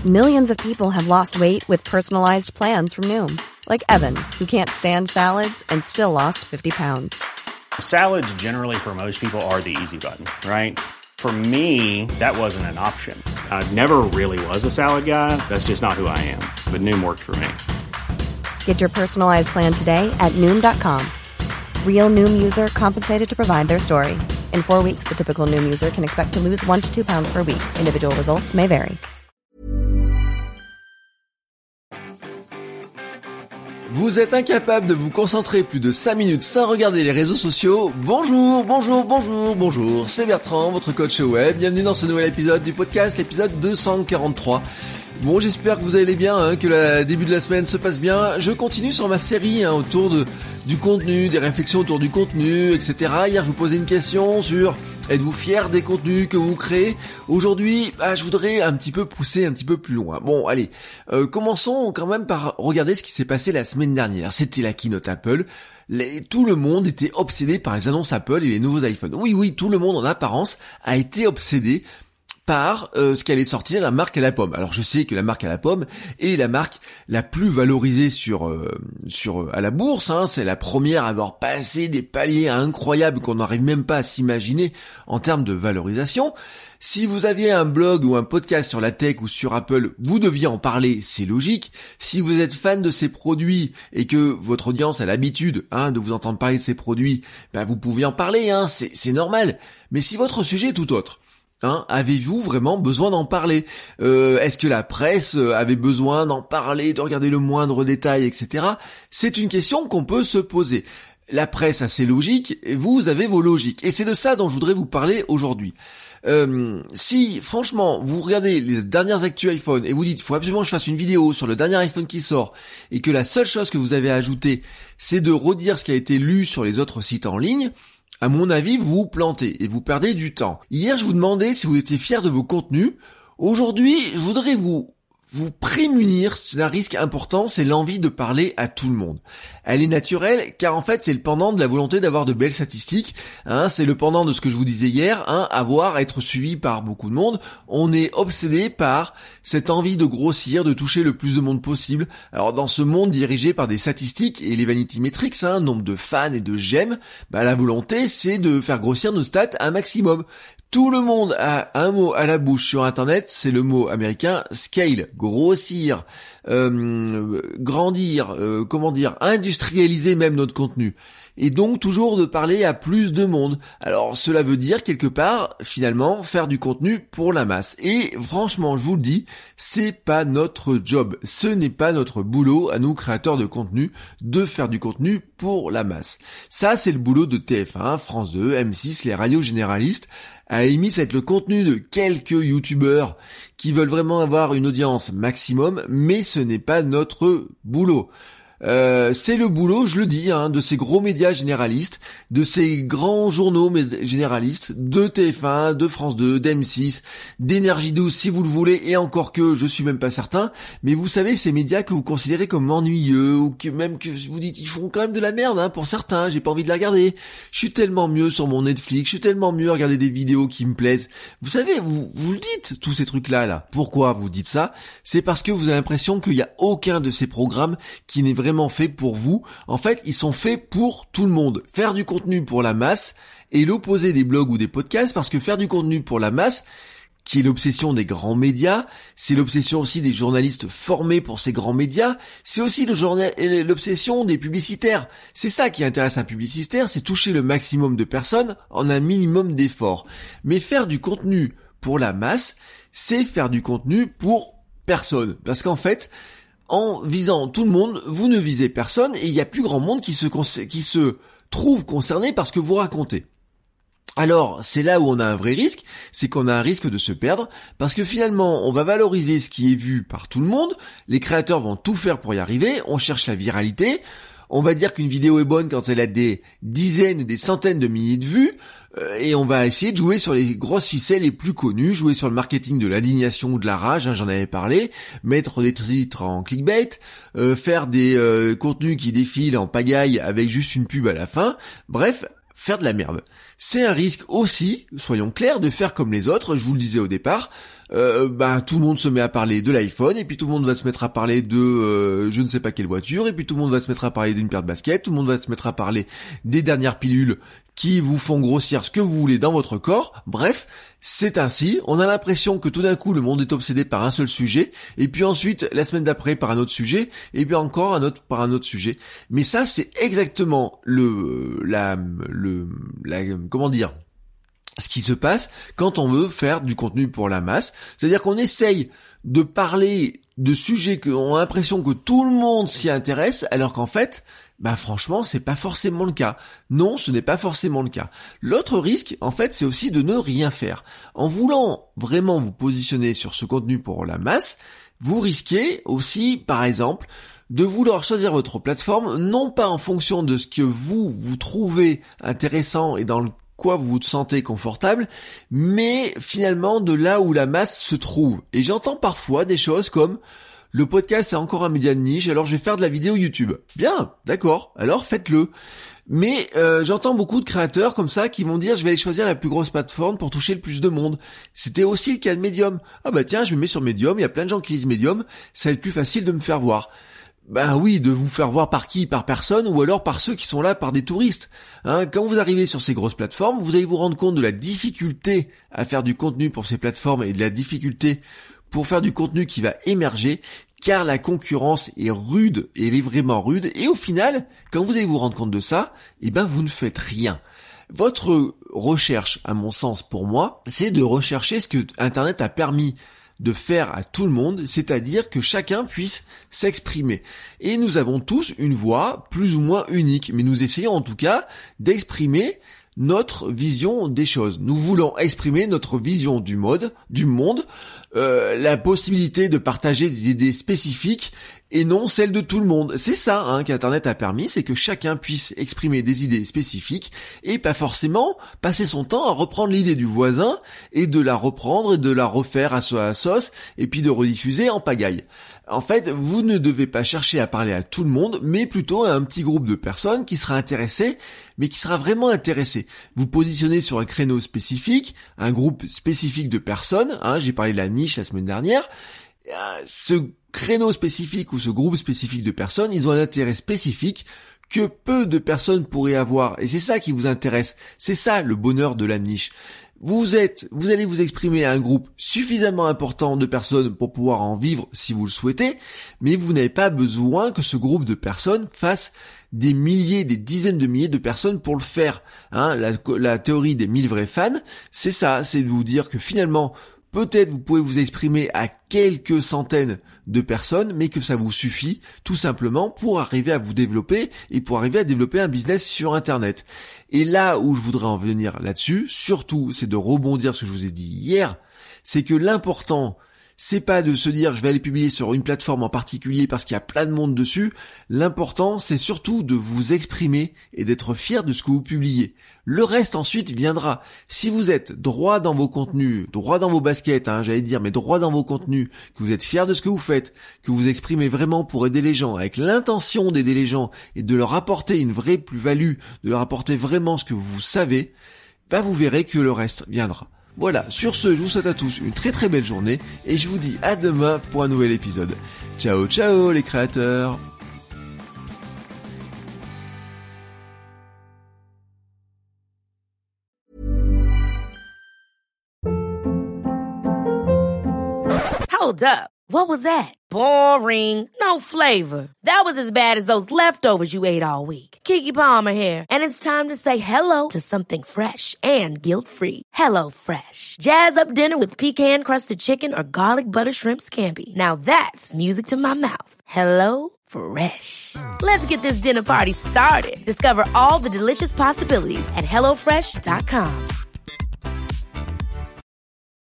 Millions of people have lost weight with personalized plans from Noom. Like Evan, who can't stand salads and still lost 50 pounds. Salads generally for most people are the easy button, right? For me, that wasn't an option. I never really was a salad guy. That's just not who I am. But Noom worked for me. Get your personalized plan today at Noom.com. Real Noom user compensated to provide their story. In 4 weeks, the typical Noom user can expect to lose 1 to 2 pounds per week. Individual results may vary. Vous êtes incapable de vous concentrer plus de 5 minutes sans regarder les réseaux sociaux? Bonjour, c'est Bertrand, votre coach web. Bienvenue dans ce nouvel épisode du podcast, l'épisode 243. Bon, j'espère que vous allez bien, que le début de la semaine se passe bien. Je continue sur ma série autour du contenu, des réflexions autour du contenu, etc. Hier, je vous posais une question sur êtes-vous fier des contenus que vous créez? Aujourd'hui, je voudrais un petit peu pousser un petit peu plus loin. Bon, allez, commençons quand même par regarder ce qui s'est passé la semaine dernière. C'était la keynote Apple. Tout le monde était obsédé par les annonces Apple et les nouveaux iPhones. Oui, tout le monde en apparence a été obsédé par ce qu'allait sortir la marque à la pomme. Alors je sais que la marque à la pomme est la marque la plus valorisée à la bourse, c'est la première à avoir passé des paliers incroyables qu'on n'arrive même pas à s'imaginer en termes de valorisation. Si vous aviez un blog ou un podcast sur la tech ou sur Apple, vous deviez en parler, c'est logique. Si vous êtes fan de ces produits et que votre audience a l'habitude de vous entendre parler de ces produits, vous pouvez en parler, c'est normal. Mais si votre sujet est tout autre, avez-vous vraiment besoin d'en parler? Est-ce que la presse avait besoin d'en parler, de regarder le moindre détail, etc. C'est une question qu'on peut se poser. La presse a ses logiques, et vous avez vos logiques. Et c'est de ça dont je voudrais vous parler aujourd'hui. Si franchement vous regardez les dernières actus iPhone et vous dites il faut absolument que je fasse une vidéo sur le dernier iPhone qui sort et que la seule chose que vous avez à ajouter c'est de redire ce qui a été lu sur les autres sites en ligne, à mon avis, vous vous plantez et vous perdez du temps. Hier, je vous demandais si vous étiez fiers de vos contenus. Aujourd'hui, je voudrais vous prémunir d'un risque important, c'est l'envie de parler à tout le monde. Elle est naturelle, car en fait, c'est le pendant de la volonté d'avoir de belles statistiques. C'est le pendant de ce que je vous disais hier, être suivi par beaucoup de monde. On est obsédé par cette envie de grossir, de toucher le plus de monde possible. Alors, dans ce monde dirigé par des statistiques et les vanity metrics, nombre de fans et de j'aime, la volonté, c'est de faire grossir nos stats un maximum. Tout le monde a un mot à la bouche sur Internet, c'est le mot américain scale, grossir, grandir, industrialiser même notre contenu. Et donc toujours de parler à plus de monde. Alors cela veut dire quelque part, finalement, faire du contenu pour la masse. Et franchement, je vous le dis, c'est pas notre job. Ce n'est pas notre boulot à nous créateurs de contenu de faire du contenu pour la masse. Ça, c'est le boulot de TF1, France 2, M6, les radios généralistes. À la limite, ça va être le contenu de quelques youtubeurs qui veulent vraiment avoir une audience maximum, mais ce n'est pas notre boulot. C'est le boulot, je le dis, de ces gros médias généralistes, de ces grands journaux généralistes, de TF1, de France 2, d'M6, d'Énergie 12 si vous le voulez, et encore que je suis même pas certain, mais vous savez, ces médias que vous considérez comme ennuyeux, ou que vous dites, ils font quand même de la merde, pour certains, j'ai pas envie de la regarder, je suis tellement mieux sur mon Netflix, je suis tellement mieux à regarder des vidéos qui me plaisent. Vous savez, vous le dites, tous ces trucs-là. Pourquoi vous dites ça? C'est parce que vous avez l'impression qu'il y a aucun de ces programmes qui n'est vraiment fait pour vous. En fait, ils sont faits pour tout le monde. Faire du contenu pour la masse est l'opposé des blogs ou des podcasts, parce que faire du contenu pour la masse, qui est l'obsession des grands médias, c'est l'obsession aussi des journalistes formés pour ces grands médias, c'est aussi l'obsession des publicitaires. C'est ça qui intéresse un publicitaire, c'est toucher le maximum de personnes en un minimum d'efforts. Mais faire du contenu pour la masse, c'est faire du contenu pour personne. Parce qu'en fait, en visant tout le monde, vous ne visez personne et il y a plus grand monde qui se trouve concerné par ce que vous racontez. Alors, c'est là où on a un vrai risque, c'est qu'on a un risque de se perdre, parce que finalement, on va valoriser ce qui est vu par tout le monde, les créateurs vont tout faire pour y arriver, on cherche la viralité, on va dire qu'une vidéo est bonne quand elle a des dizaines et des centaines de milliers de vues, et on va essayer de jouer sur les grosses ficelles les plus connues, jouer sur le marketing de l'indignation ou de la rage, j'en avais parlé, mettre des titres en clickbait, faire des contenus qui défilent en pagaille avec juste une pub à la fin, bref, faire de la merde. C'est un risque aussi, soyons clairs, de faire comme les autres, je vous le disais au départ, tout le monde se met à parler de l'iPhone, et puis tout le monde va se mettre à parler de je ne sais pas quelle voiture, et puis tout le monde va se mettre à parler d'une paire de baskets, tout le monde va se mettre à parler des dernières pilules qui vous font grossir ce que vous voulez dans votre corps. Bref, c'est ainsi, on a l'impression que tout d'un coup le monde est obsédé par un seul sujet, et puis ensuite la semaine d'après par un autre sujet, et puis encore par un autre sujet. Mais ça, c'est exactement ce qui se passe quand on veut faire du contenu pour la masse. C'est-à-dire qu'on essaye de parler de sujets qu'on a l'impression que tout le monde s'y intéresse, alors qu'en fait, franchement, c'est pas forcément le cas. Non, ce n'est pas forcément le cas. L'autre risque, en fait, c'est aussi de ne rien faire. En voulant vraiment vous positionner sur ce contenu pour la masse, vous risquez aussi, par exemple, de vouloir choisir votre plateforme, non pas en fonction de ce que vous trouvez intéressant et dans le quoi vous vous sentez confortable, mais finalement de là où la masse se trouve. Et j'entends parfois des choses comme le podcast est encore un média de niche, alors je vais faire de la vidéo YouTube. Bien, d'accord, alors faites-le. Mais j'entends beaucoup de créateurs comme ça qui vont dire je vais aller choisir la plus grosse plateforme pour toucher le plus de monde. C'était aussi le cas de Medium. Ah tiens, je me mets sur Medium, il y a plein de gens qui lisent Medium, ça va être plus facile de me faire voir. Oui, de vous faire voir par qui? Par personne, ou alors par ceux qui sont là par des touristes. Quand vous arrivez sur ces grosses plateformes, vous allez vous rendre compte de la difficulté à faire du contenu pour ces plateformes et de la difficulté pour faire du contenu qui va émerger, car la concurrence est rude, et elle est vraiment rude, et au final, quand vous allez vous rendre compte de ça, vous ne faites rien. Votre recherche, à mon sens, pour moi, c'est de rechercher ce que Internet a permis de faire à tout le monde, c'est-à-dire que chacun puisse s'exprimer. Et nous avons tous une voix plus ou moins unique, mais nous essayons en tout cas d'exprimer notre vision des choses. Nous voulons exprimer notre vision du monde, la possibilité de partager des idées spécifiques et non celles de tout le monde. C'est ça qu'Internet a permis, c'est que chacun puisse exprimer des idées spécifiques et pas forcément passer son temps à reprendre l'idée du voisin et de la reprendre et de la refaire à sa sauce et puis de rediffuser en pagaille. En fait, vous ne devez pas chercher à parler à tout le monde, mais plutôt à un petit groupe de personnes qui sera intéressé, mais qui sera vraiment intéressé. Vous positionnez sur un créneau spécifique, un groupe spécifique de personnes, j'ai parlé de la niche la semaine dernière, ce créneau spécifique ou ce groupe spécifique de personnes, ils ont un intérêt spécifique que peu de personnes pourraient avoir, et c'est ça qui vous intéresse, c'est ça le bonheur de la niche. Vous allez vous exprimer à un groupe suffisamment important de personnes pour pouvoir en vivre si vous le souhaitez, mais vous n'avez pas besoin que ce groupe de personnes fasse des milliers, des dizaines de milliers de personnes pour le faire. La théorie des 1000 vrais fans, c'est ça, c'est de vous dire que finalement, peut-être vous pouvez vous exprimer à quelques centaines de personnes, mais que ça vous suffit tout simplement pour arriver à vous développer et pour arriver à développer un business sur Internet. Et là où je voudrais en venir là-dessus, surtout, c'est de rebondir sur ce que je vous ai dit hier, c'est que l'important, c'est pas de se dire je vais aller publier sur une plateforme en particulier parce qu'il y a plein de monde dessus. L'important, c'est surtout de vous exprimer et d'être fier de ce que vous publiez. Le reste ensuite viendra. Si vous êtes droit dans vos contenus, droit dans vos baskets, mais droit dans vos contenus, que vous êtes fier de ce que vous faites, que vous exprimez vraiment pour aider les gens, avec l'intention d'aider les gens et de leur apporter une vraie plus-value, de leur apporter vraiment ce que vous savez, vous verrez que le reste viendra. Voilà, sur ce, je vous souhaite à tous une très très belle journée et je vous dis à demain pour un nouvel épisode. Ciao ciao les créateurs. Hold up. What was that? Boring. No flavor. That was as bad as those leftovers you ate all week. Keke Palmer here. And it's time to say hello to something fresh and guilt-free. Hello Fresh. Jazz up dinner with pecan-crusted chicken or garlic butter shrimp scampi. Now that's music to my mouth. Hello Fresh. Let's get this dinner party started. Discover all the delicious possibilities at HelloFresh.com.